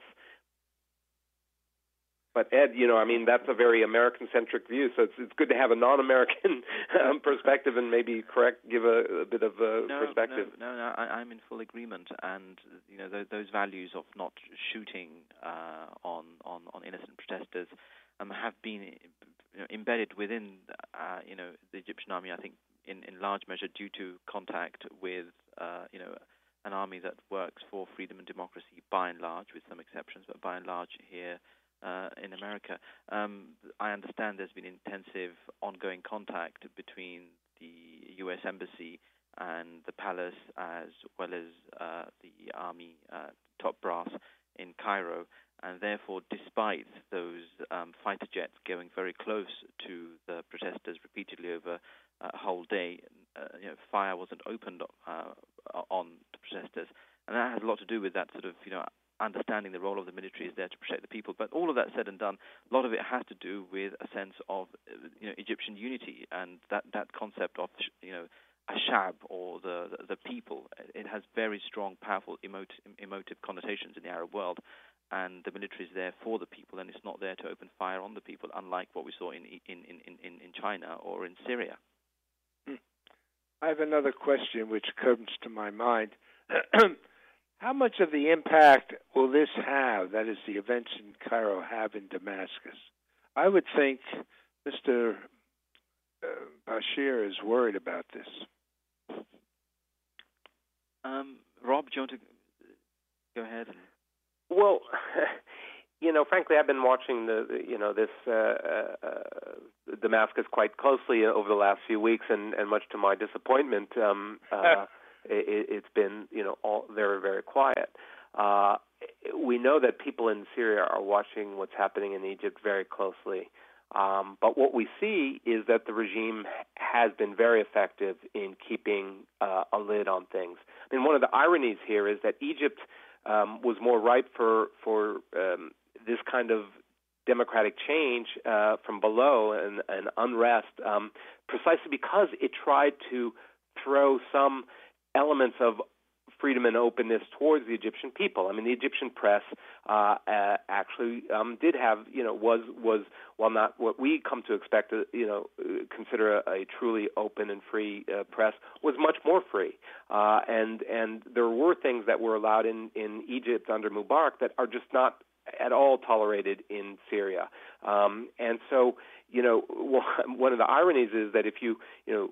But Ed, you know, I mean, that's a very American-centric view, so it's it's good to have a non-American um, perspective and maybe correct, give a, a bit of a no, perspective. No, no, no I, I'm in full agreement, and you know, those, those values of not shooting uh, on, on on innocent protesters um, have been you know, embedded within uh, you know the Egyptian army. I think in, in large measure due to contact with uh, you know an army that works for freedom and democracy by and large, with some exceptions, but by and large here. Uh, in America. Um, I understand there's been intensive ongoing contact between the U S Embassy and the palace, as well as uh, the army uh, top brass in Cairo. And therefore, despite those um, fighter jets going very close to the protesters repeatedly over a whole day, uh, you know, fire wasn't opened uh, on the protesters. And that has a lot to do with that sort of, you know, understanding the role of the military is there to protect the people. But all of that said and done, a lot of it has to do with a sense of, you know, Egyptian unity and that, that concept of, you know, Ashab or the, the the people. It has very strong, powerful emotive, emotive connotations in the Arab world, and the military is there for the people, and it's not there to open fire on the people, unlike what we saw in in, in, in, in China or in Syria. I have another question which comes to my mind. How much of the impact will this have, that is, the events in Cairo, have in Damascus? I would think Mister Uh, Bashir is worried about this. Um, Rob, do you want to go ahead? And... Well, you know, frankly, I've been watching the, you know, this uh, uh, Damascus quite closely over the last few weeks, and, and much to my disappointment, um, uh, it, it's been, you know, all very, very quiet. Uh, we know that people in Syria are watching what's happening in Egypt very closely. Um, but what we see is that the regime has been very effective in keeping uh, a lid on things. I mean, one of the ironies here is that Egypt um, was more ripe for for um, this kind of democratic change uh, from below and, and unrest, um, precisely because it tried to throw some elements of freedom and openness towards the Egyptian people. I mean, the Egyptian press uh, uh, actually um, did have, you know, was was while not what we come to expect, uh, you know, uh, consider a, a truly open and free uh, press, was much more free. Uh, and and there were things that were allowed in, in Egypt under Mubarak that are just not at all tolerated in Syria. Um, and so, you know, one of the ironies is that if you, you know,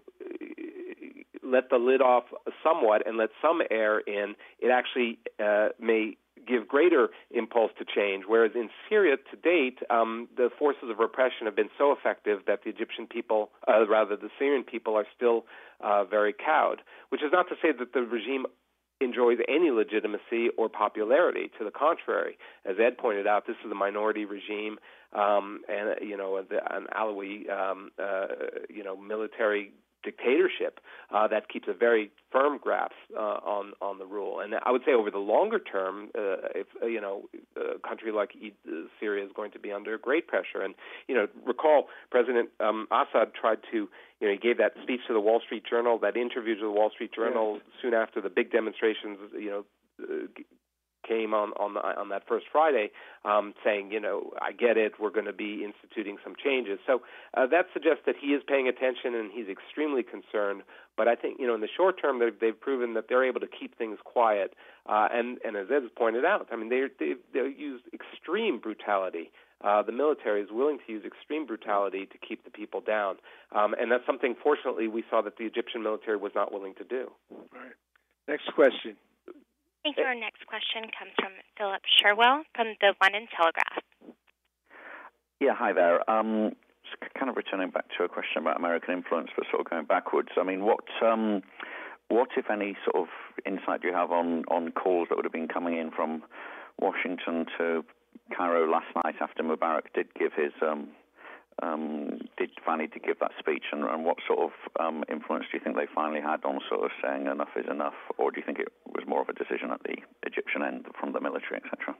let the lid off somewhat and let some air in, it actually uh, may give greater impulse to change. Whereas in Syria to date, um, the forces of repression have been so effective that the Egyptian people, uh, rather the Syrian people, are still uh, very cowed, which is not to say that the regime enjoys any legitimacy or popularity. To the contrary, as Ed pointed out, this is a minority regime, um, and you know, an Alawi, um, uh, you know, military dictatorship uh, that keeps a very firm grasp uh, on on the rule. And I would say over the longer term, uh, if uh, you know, a country like uh, Syria is going to be under great pressure. And you know, recall President um, Assad tried to, you know, he gave that speech to the Wall Street Journal, that interview to the Wall Street Journal yes. soon after the big demonstrations, you know, uh, came on on, the, on that first Friday, um, saying, you know, I get it, we're going to be instituting some changes. So uh, that suggests that he is paying attention and he's extremely concerned. But I think, you know, in the short term, they've, they've proven that they're able to keep things quiet. Uh, and, and as Ed has pointed out, I mean, they they've, they've used extreme brutality. Uh, the military is willing to use extreme brutality to keep the people down. Um, and that's something, fortunately, we saw that the Egyptian military was not willing to do. All right. Next question. Thank you. Our next question comes from Philip Sherwell from the London Telegraph. Yeah, hi there. Um, just kind of returning back to a question about American influence, but sort of going backwards. I mean, what, um, what if any, sort of insight do you have on, on calls that would have been coming in from Washington to Cairo last night after Mubarak did give his um, um, did finally to give that speech, and, and what sort of um, influence do you think they finally had on sort of saying enough is enough, or do you think it was more of a decision at the Egyptian end from the military, et cetera?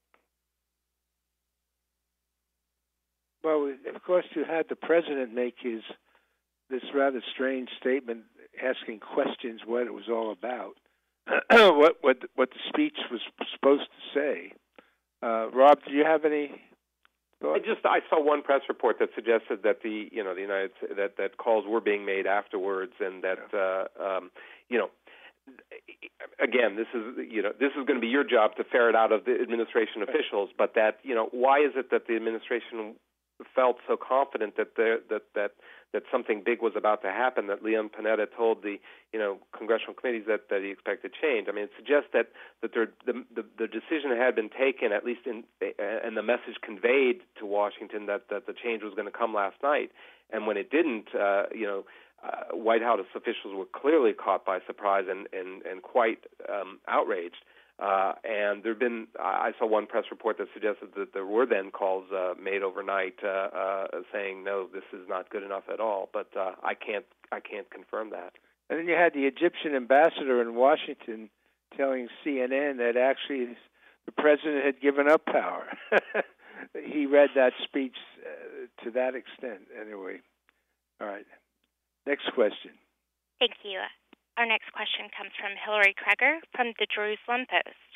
Well, of course, you had the president make his this rather strange statement, asking questions what it was all about, what what what the speech was supposed to say. Uh, Rob, do you have any? I just I saw one press report that suggested that the you know the United that that calls were being made afterwards, and that uh, um, you know again this is you know this is going to be your job to ferret out of the administration officials, but that you know why is it that the administration felt so confident that there that that that something big was about to happen, that Leon Panetta told the you know congressional committees that, that he expected change. I mean, it suggests that that there, the, the the decision had been taken, at least in and the message conveyed to Washington that, that the change was going to come last night. And when it didn't, uh, you know, uh, White House officials were clearly caught by surprise and and, and quite um, outraged. Uh, and there have been, I saw one press report that suggested that there were then calls uh, made overnight uh, uh, saying, no, this is not good enough at all. But uh, I can't, I can't confirm that. And then you had the Egyptian ambassador in Washington telling C N N that actually the president had given up power. He read that speech uh, to that extent, anyway. All right. Next question. Thank you. Our next question comes from Hillary Kreger from the Jerusalem Post.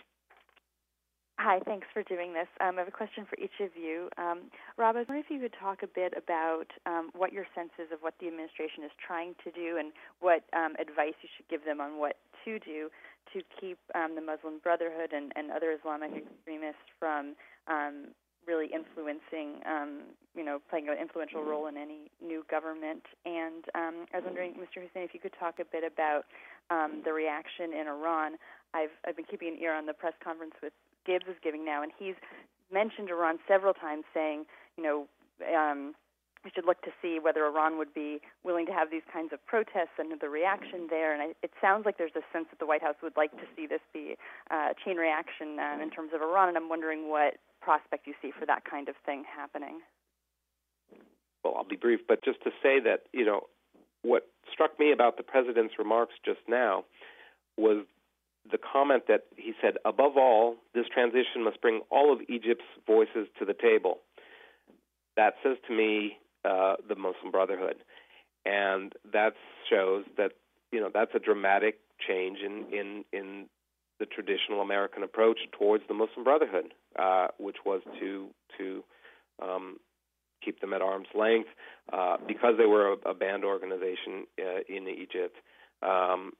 Hi, thanks for doing this. Um, I have a question for each of you. Um, Rob, I was wondering if you could talk a bit about um, what your sense is of what the administration is trying to do and what um, advice you should give them on what to do to keep um, the Muslim Brotherhood and, and other Islamic extremists from um, really influencing, um, you know, playing an influential role in any new government. And um, I was wondering, Mister Hussein, if you could talk a bit about um, the reaction in Iran. I've I've been keeping an ear on the press conference with Gibbs is giving now, and he's mentioned Iran several times, saying, you know, um, we should look to see whether Iran would be willing to have these kinds of protests and the reaction there. And I, it sounds like there's a sense that the White House would like to see this be uh, a chain reaction um, in terms of Iran, and I'm wondering what prospect you see for that kind of thing happening. Well, I'll be brief, but just to say that, you know, what struck me about the president's remarks just now was the comment that he said, above all, this transition must bring all of Egypt's voices to the table. That says to me uh, the Muslim Brotherhood. And that shows that, you know, that's a dramatic change in, in, in the traditional American approach towards the Muslim Brotherhood, uh, which was to to um, keep them at arm's length uh, because they were a, a banned organization uh, in Egypt. Um,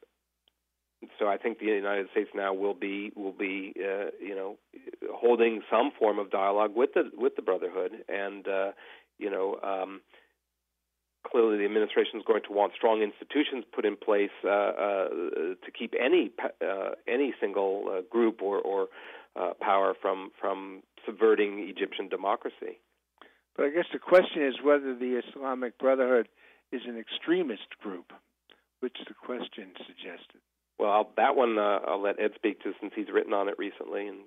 so I think the United States now will be will be uh, you know holding some form of dialogue with the with the Brotherhood, and uh, you know. Um, Clearly, the administration is going to want strong institutions put in place uh, uh, to keep any uh, any single uh, group or, or uh, power from from subverting Egyptian democracy. But I guess the question is whether the Islamic Brotherhood is an extremist group, which the question suggested. Well, I'll, that one uh, I'll let Ed speak to since he's written on it recently. And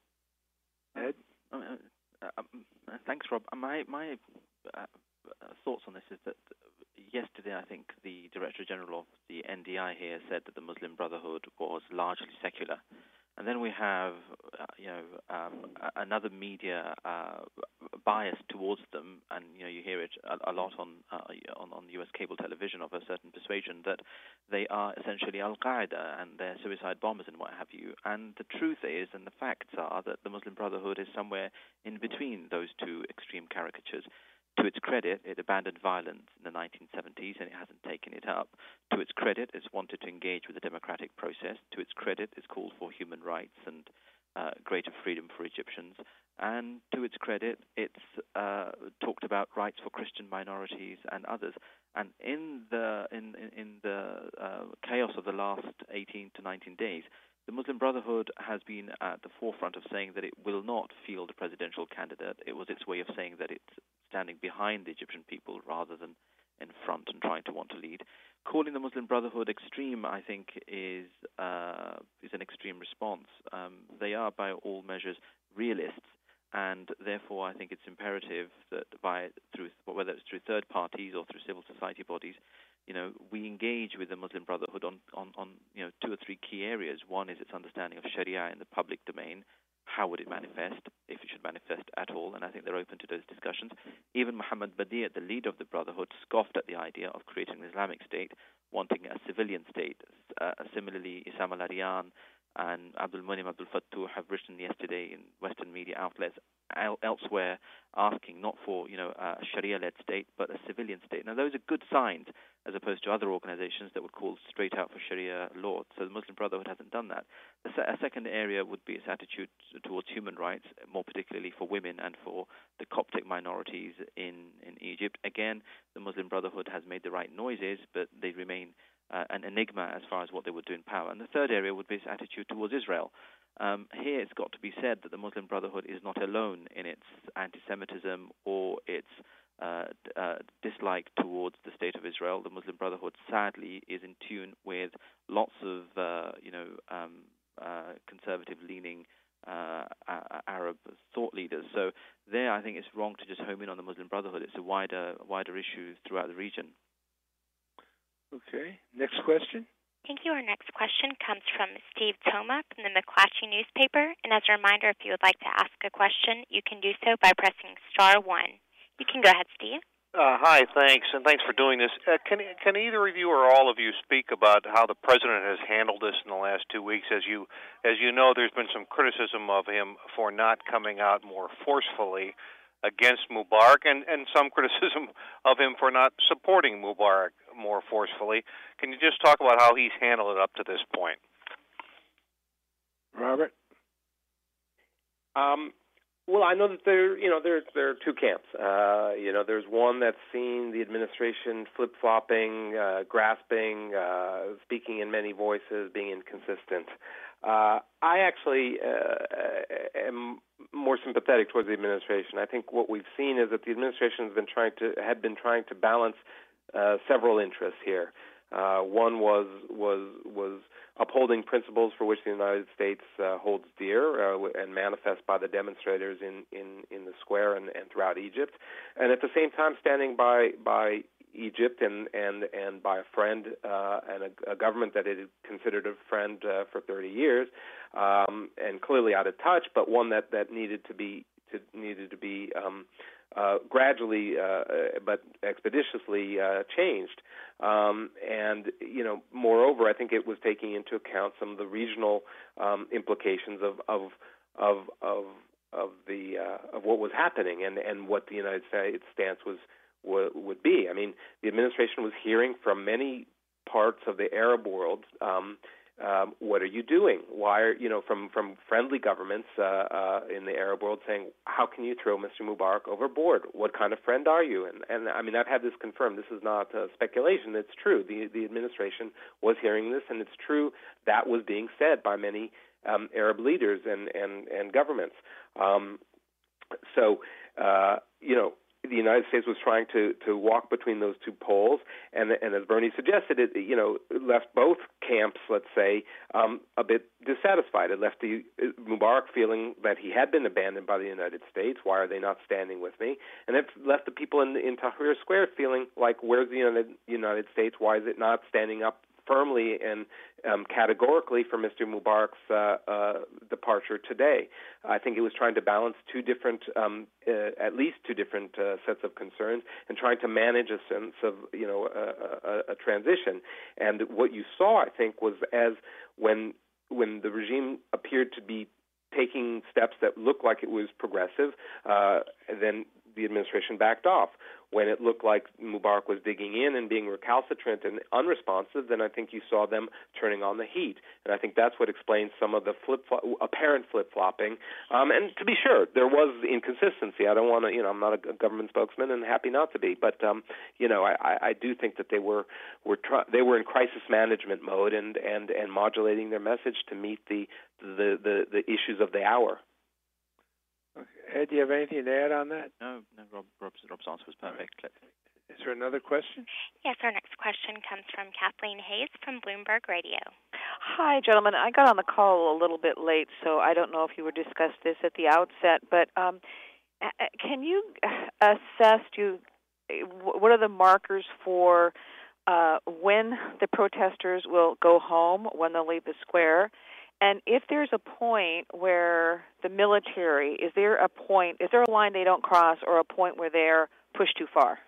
uh... Ed, uh, uh, uh, thanks, Rob. My my. Uh, Uh, thoughts on this is that yesterday I think the Director General of the N D I here said that the Muslim Brotherhood was largely secular, and then we have uh, you know um, another media uh, bias towards them, and you know you hear it a, a lot on, uh, on on U S cable television of a certain persuasion that they are essentially Al Qaeda and they're suicide bombers and what have you. And the truth is, and the facts are, that the Muslim Brotherhood is somewhere in between those two extreme caricatures. To its credit, it abandoned violence in the nineteen seventies and it hasn't taken it up. To its credit, it's wanted to engage with the democratic process. To its credit, it's called for human rights and uh, greater freedom for Egyptians. And to its credit, it's uh, talked about rights for Christian minorities and others. And in the in in the uh, chaos of the last eighteen to nineteen days, the Muslim Brotherhood has been at the forefront of saying that it will not field a presidential candidate. It was its way of saying that it's standing behind the Egyptian people rather than in front and trying to want to lead. Calling the Muslim Brotherhood extreme, I think, is uh, is an extreme response. Um, they are, by all measures, realists, and therefore I think it's imperative that by through whether it's through third parties or through civil society bodies, you know, we engage with the Muslim Brotherhood on, on, on you know two or three key areas. One is its understanding of Sharia in the public domain. How would it manifest, if it should manifest at all? And I think they're open to those discussions. Even Muhammad Badi, the leader of the Brotherhood, scoffed at the idea of creating an Islamic state, wanting a civilian state. Uh, similarly, Issam al-Arian and Abdul Munim Abdul Fattuh have written yesterday in Western media outlets el- elsewhere asking not for you know a Sharia-led state, but a civilian state. Now, those are good signs as opposed to other organizations that would call straight out for Sharia law. So the Muslim Brotherhood hasn't done that. The se- a second area would be its attitude towards human rights, more particularly for women and for the Coptic minorities in, in Egypt. Again, the Muslim Brotherhood has made the right noises, but they remain uh, an enigma as far as what they would do in power. And the third area would be its attitude towards Israel. Um, here it's got to be said that the Muslim Brotherhood is not alone in its anti-Semitism or its uh, uh, dislike towards the State of Israel. The Muslim Brotherhood, sadly, is in tune with lots of, uh, you know, um, uh, conservative-leaning uh, Arab thought leaders. So there, I think it's wrong to just home in on the Muslim Brotherhood. It's a wider, wider issue throughout the region. Okay. Next question. Thank you. Our next question comes from Steve Toma from the McClatchy newspaper. And as a reminder, if you would like to ask a question, you can do so by pressing star one. You can go ahead, Steve. Uh, hi, thanks, and thanks for doing this. Uh, can can either of you or all of you speak about how the president has handled this in the last two weeks? As you as you know, there's been some criticism of him for not coming out more forcefully against Mubarak, and, and some criticism of him for not supporting Mubarak more forcefully. Can you just talk about how he's handled it up to this point? Robert? Um, well, I know that there, you know, there there are two camps. Uh, you know, there's one that's seen the administration flip-flopping, uh, grasping, uh, speaking in many voices, being inconsistent. Uh, I actually uh, am more sympathetic towards the administration. I think what we've seen is that the administration has been trying to had been trying to balance uh, several interests here. Uh, one was was was upholding principles for which the United States uh, holds dear uh, and manifest by the demonstrators in, in, in the square and, and throughout Egypt, and at the same time standing by by Egypt and and, and by a friend uh, and a, a government that it had considered a friend uh, for thirty years, um, and clearly out of touch, but one that, that needed to be to, needed to be um, uh, gradually uh, but expeditiously uh, changed. Um, and, you know, moreover, I think it was taking into account some of the regional um, implications of of of of, of the uh, of what was happening and, and what the United States stance was would, would be. I mean, the administration was hearing from many parts of the Arab world, um, um, what are you doing? Why are, you know, from, from friendly governments uh, uh, in the Arab world saying, how can you throw Mister Mubarak overboard? What kind of friend are you? And, and I mean, I've had this confirmed. This is not uh, speculation. It's true. The, the administration was hearing this, and it's true that was being said by many um, Arab leaders and, and, and governments. Um, so, uh, you know, the United States was trying to, to walk between those two poles, and and as Bernie suggested, it you know left both camps, let's say, um, a bit dissatisfied. It left the Mubarak feeling that he had been abandoned by the United States. Why are they not standing with me? And it left the people in in Tahrir Square feeling like, where's the United, United States? Why is it not standing up firmly and um, categorically for Mister Mubarak's uh, uh, departure today? I think it was trying to balance two different, um, uh, at least two different uh, sets of concerns, and trying to manage a sense of, you know, a, a, a transition. And what you saw, I think, was as when when the regime appeared to be taking steps that looked like it was progressive, uh, then the administration backed off. When it looked like Mubarak was digging in and being recalcitrant and unresponsive, then I think you saw them turning on the heat. And I think that's what explains some of the flip apparent flip-flopping. Um, and to be sure, there was inconsistency. I don't want to, you know, I'm not a government spokesman and happy not to be. But, um, you know, I, I do think that they were were try- they were in crisis management mode and, and, and modulating their message to meet the the, the, the issues of the hour. Ed, do you have anything to add on that? No, no. Rob, Rob's, Rob's answer was perfect. Is there another question? Yes, our next question comes from Kathleen Hayes from Bloomberg Radio. Hi, gentlemen. I got on the call a little bit late, so I don't know if you would discuss this at the outset, but um, can you assess, do you, what are the markers for uh, when the protesters will go home, when they'll leave the square? And if there's a point where the military, is there a point, is there a line they don't cross or a point where they're pushed too far?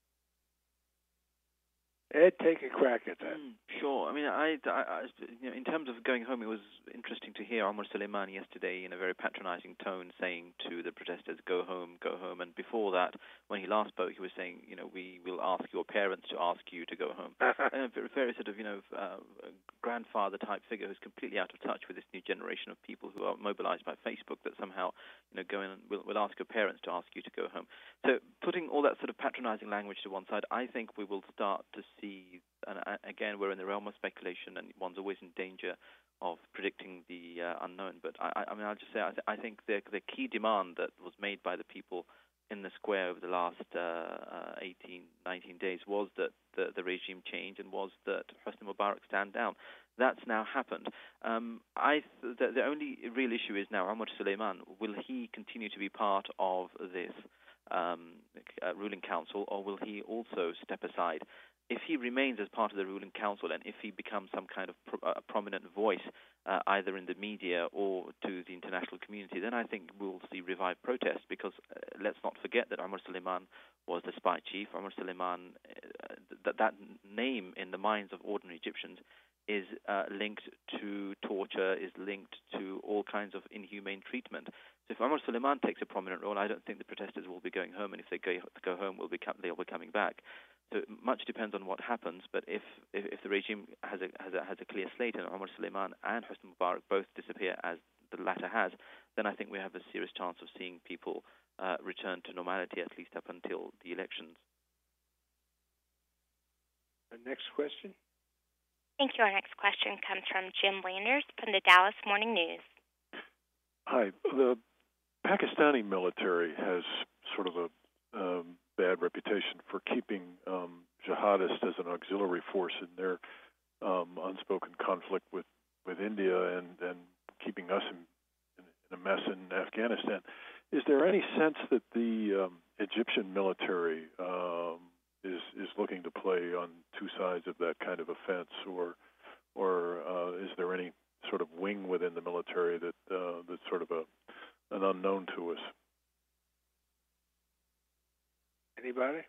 Ed, take a crack at that. Mm, sure. I mean, I, I, I, you know, in terms of going home, it was interesting to hear Omar Soleimani yesterday in a very patronizing tone saying to the protesters, go home, go home. And before that, when he last spoke, he was saying, you know, we will ask your parents to ask you to go home. And a very, very sort of, you know, uh, grandfather-type figure who's completely out of touch with this new generation of people who are mobilized by Facebook that somehow, you know, go in and will, will ask your parents to ask you to go home. So putting all that sort of patronizing language to one side, I think we will start to see, and again, we're in the realm of speculation, and one's always in danger of predicting the uh, unknown. But I, I mean, I'll just say, I, th- I think the, the key demand that was made by the people in the square over the last uh, uh, eighteen, nineteen days was that the, the regime changed and was that Hosni Mubarak stand down. That's now happened. Um, I th- the, the only real issue is now Omar Suleiman. Will he continue to be part of this um, uh, ruling council, or will he also step aside? If he remains as part of the ruling council, and if he becomes some kind of pro- uh, prominent voice, uh, either in the media or to the international community, then I think we'll see revived protests, because uh, let's not forget that Omar Suleiman was the spy chief. Omar Suleiman, uh, th- that name in the minds of ordinary Egyptians is uh, linked to torture, is linked to all kinds of inhumane treatment. So if Omar Suleiman takes a prominent role, I don't think the protesters will be going home, and if they go, go home, will be, they'll be coming back. So much depends on what happens, but if, if, if the regime has a, has a has a clear slate and Omar Suleiman and Hosni Mubarak both disappear, as the latter has, then I think we have a serious chance of seeing people uh, return to normality, at least up until the elections. The next question. Thank you. Our next question comes from Jim Landers from the Dallas Morning News. Hi. The Pakistani military has sort of a um, bad reputation for keeping um, jihadists as an auxiliary force in their um, unspoken conflict with, with India and, and keeping us in, in, in a mess in Afghanistan. Is there any sense that the um, Egyptian military um, is is looking to play on two sides of that kind of offense, or or uh, is there any sort of wing within the military that uh, that's sort of a an unknown to us? Anybody?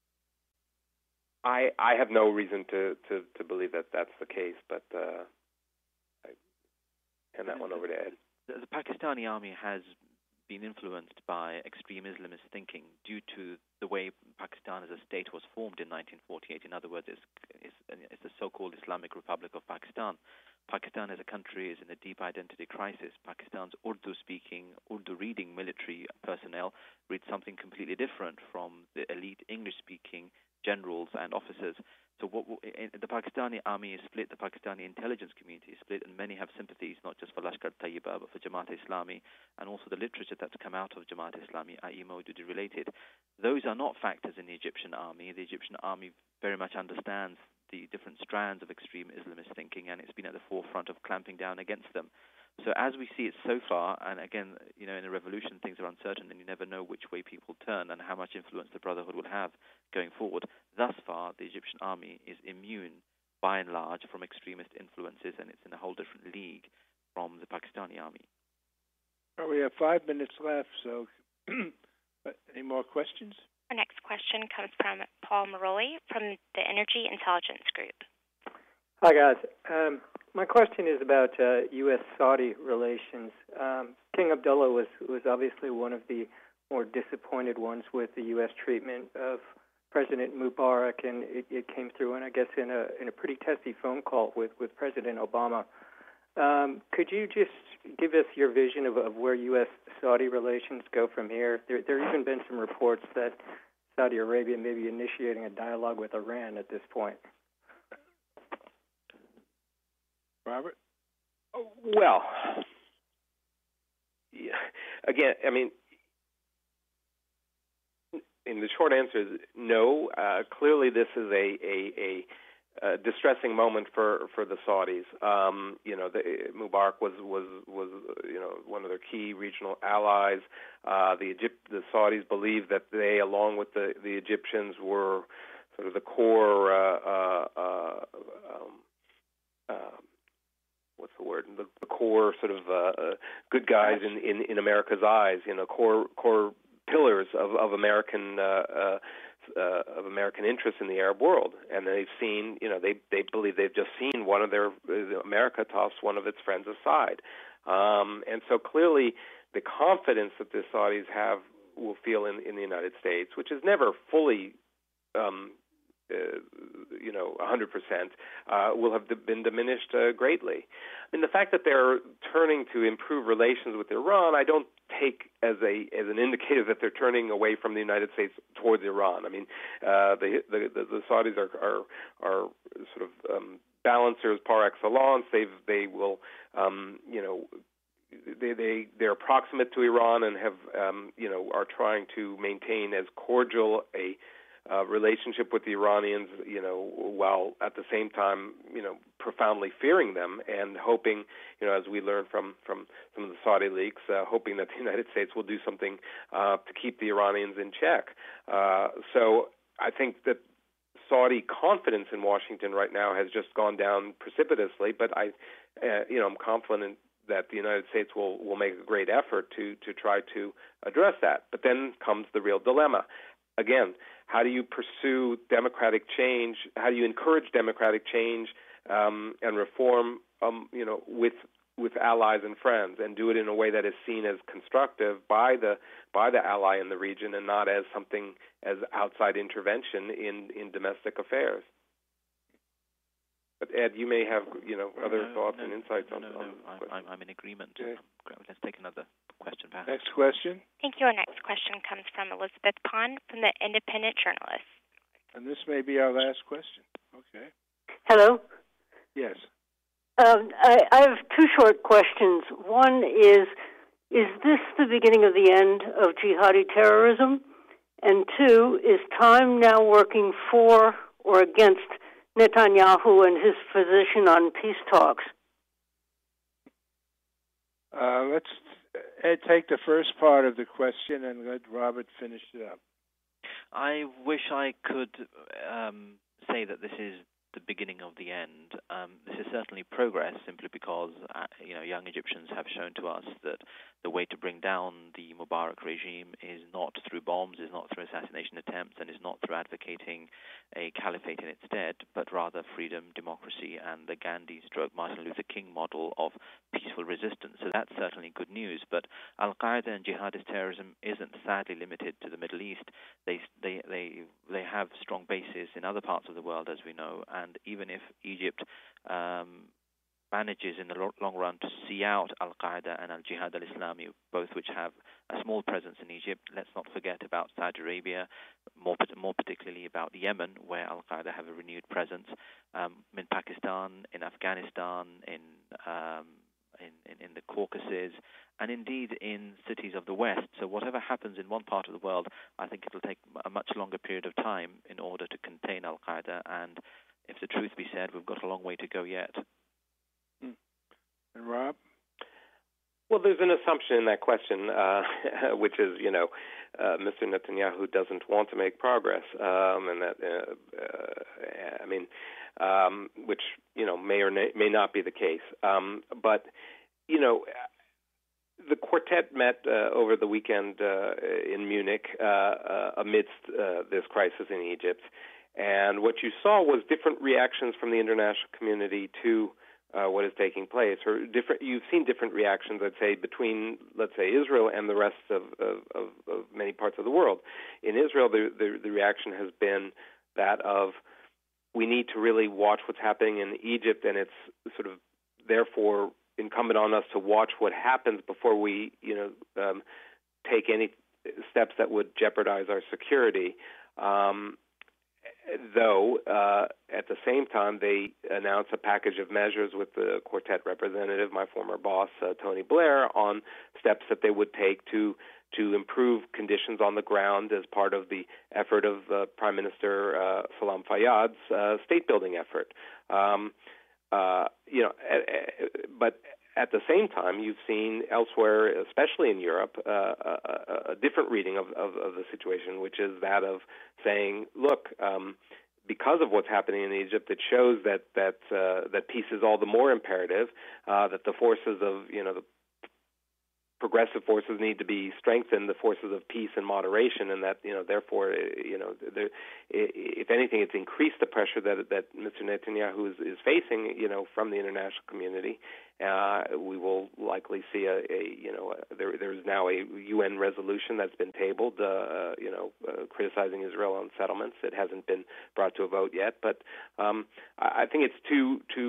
I I have no reason to, to, to believe that that's the case, but uh, I hand that one over to Ed. The, the Pakistani army has been influenced by extreme Islamist thinking due to the way Pakistan as a state was formed in nineteen forty-eight. In other words, it's, it's, it's the so-called Islamic Republic of Pakistan. Pakistan as a country is in a deep identity crisis. Pakistan's Urdu-speaking, Urdu-reading military personnel read something completely different from the elite English-speaking generals and officers. So what, the Pakistani army is split, the Pakistani intelligence community is split, and many have sympathies not just for Lashkar-e-Taiba but for Jamaat-e-Islami, and also the literature that's come out of Jamaat-e-Islami, that is. Maududi related. Those are not factors in the Egyptian army. The Egyptian army very much understands the different strands of extreme Islamist thinking, and it's been at the forefront of clamping down against them. So as we see it so far, and again, you know, in a revolution things are uncertain and you never know which way people turn and how much influence the Brotherhood will have going forward. Thus far, the Egyptian army is immune, by and large, from extremist influences, and it's in a whole different league from the Pakistani army. Well, we have five minutes left, so any more questions? Our next question comes from Paul Maroli from the Energy Intelligence Group. Hi, guys. Um, my question is about uh, U S Saudi relations. Um, King Abdullah was, was obviously one of the more disappointed ones with the U S treatment of President Mubarak, and it, it came through, and I guess in a in a pretty testy phone call with, with President Obama. Um, could you just give us your vision of, of where U S Saudi relations go from here? There there have even been some reports that Saudi Arabia may be initiating a dialogue with Iran at this point. Robert? Well, yeah. Again, I mean, in the short answer is no. Uh, clearly, this is a, a, a, a distressing moment for, for the Saudis. Um, you know, the, Mubarak was, was was you know one of their key regional allies. Uh, the Egypt, the Saudis believe that they, along with the, the Egyptians, were sort of the core. Uh, uh, uh, um, uh, what's the word? The, the core sort of uh, good guys in, in, in America's eyes. You know, core core pillars of of American uh, uh, uh, of American interest in the Arab world. And they've seen, you know, they they believe they've just seen one of their America toss one of its friends aside. Um, and so clearly, the confidence that the Saudis have will feel in in the United States, which is never fully. Um, Uh, you know, one hundred percent, uh, will have been diminished uh, greatly. I mean, the fact that they're turning to improve relations with Iran, I don't take as a as an indicator that they're turning away from the United States towards Iran. I mean, uh, the, the the Saudis are are, are sort of um, balancers par excellence. They they will, um, you know. they they they're proximate to Iran and have um, you know are trying to maintain as cordial a uh, relationship with the Iranians, you know, while at the same time, you know, profoundly fearing them and hoping, you know, as we learned from from some of the Saudi leaks, uh, hoping that the United States will do something uh, to keep the Iranians in check. Uh, so I think that Saudi confidence in Washington right now has just gone down precipitously, but I, uh, you know, I'm confident that the United States will, will make a great effort to, to try to address that. But then comes the real dilemma. Again, how do you pursue democratic change? How do you encourage democratic change um, and reform, um, you know, with with allies and friends, and do it in a way that is seen as constructive by the by the ally in the region, and not as something as outside intervention in, in domestic affairs? But Ed, you may have you know other no, thoughts no, and insights no, on. no, on no. I'm, I'm in agreement. Okay. Um, let's take another question, perhaps. Next question. Thank you. Our next question comes from Elizabeth Pond from the Independent Journalist. And this may be our last question. Okay. Hello. Yes. Um, I, I have two short questions. One is, is this the beginning of the end of jihadi terrorism? And two, is time now working for or against Netanyahu and his position on peace talks? Uh, let's Ed take the first part of the question and let Robert finish it up. I wish I could um, say that this is the beginning of the end. Um, this is certainly progress, simply because uh, you know young Egyptians have shown to us that the way to bring down the Mubarak regime is not through bombs, is not through assassination attempts, and is not through advocating a caliphate in its stead, but rather freedom, democracy, and the Gandhi stroke Martin Luther King model of peaceful resistance. So that's certainly good news. But Al-Qaeda and jihadist terrorism isn't sadly limited to the Middle East. They they they they have strong bases in other parts of the world, as we know. And even if Egypt um, manages in the long run to see out Al-Qaeda and Al-Jihad al-Islami, both which have a small presence in Egypt, let's not forget about Saudi Arabia, more more particularly about Yemen, where Al-Qaeda have a renewed presence, um, in Pakistan, in Afghanistan, in, um, in, in, in the Caucasus, and indeed in cities of the West. So whatever happens in one part of the world, I think it will take a much longer period of time in order to contain Al-Qaeda, and if the truth be said, we've got a long way to go yet. And Rob? Well, there's an assumption in that question, uh, which is, you know, uh, Mister Netanyahu doesn't want to make progress, um, and that, uh, uh, I mean, um, which, you know, may or may not be the case. Um, but, you know, the quartet met uh, over the weekend uh, in Munich uh, uh, amidst uh, this crisis in Egypt, and what you saw was different reactions from the international community to Uh, what is taking place, or different. You've seen different reactions, I'd say, between, let's say, Israel and the rest of, of, of, of many parts of the world. In Israel, the, the the reaction has been that of we need to really watch what's happening in Egypt, and it's sort of therefore incumbent on us to watch what happens before we, you know, um, take any steps that would jeopardize our security. Um, Though, uh, at the same time, they announced a package of measures with the quartet representative, my former boss, uh, Tony Blair, on steps that they would take to to improve conditions on the ground as part of the effort of uh, Prime Minister uh, Salam Fayyad's uh, state-building effort. Um, uh, you know, but at the same time, you've seen elsewhere, especially in Europe, uh, a, a different reading of, of, of the situation, which is that of saying, look, um, because of what's happening in Egypt, it shows that that uh, that peace is all the more imperative, uh, that the forces of, you know, the progressive forces need to be strengthened, the forces of peace and moderation, and that, you know, therefore, you know, there, if anything, it's increased the pressure that that Mister Netanyahu is, is facing, you know, from the international community. Uh, we will likely see a, a you know, a, there there is now a U N resolution that's been tabled, uh, you know, uh, criticizing Israel on settlements. It hasn't been brought to a vote yet, but um, I, I think it's too too.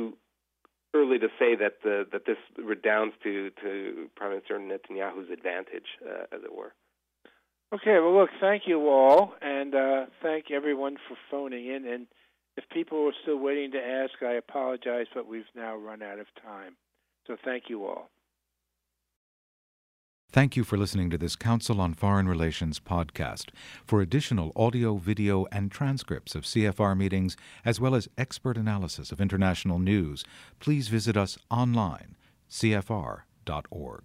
early to say that the, that this redounds to, to Prime Minister Netanyahu's advantage, uh, as it were. Okay, well, look, thank you all, and uh, thank everyone for phoning in. And if people are still waiting to ask, I apologize, but we've now run out of time. So thank you all. Thank you for listening to this Council on Foreign Relations podcast. For additional audio, video, and transcripts of C F R meetings, as well as expert analysis of international news, please visit us online, c f r dot org.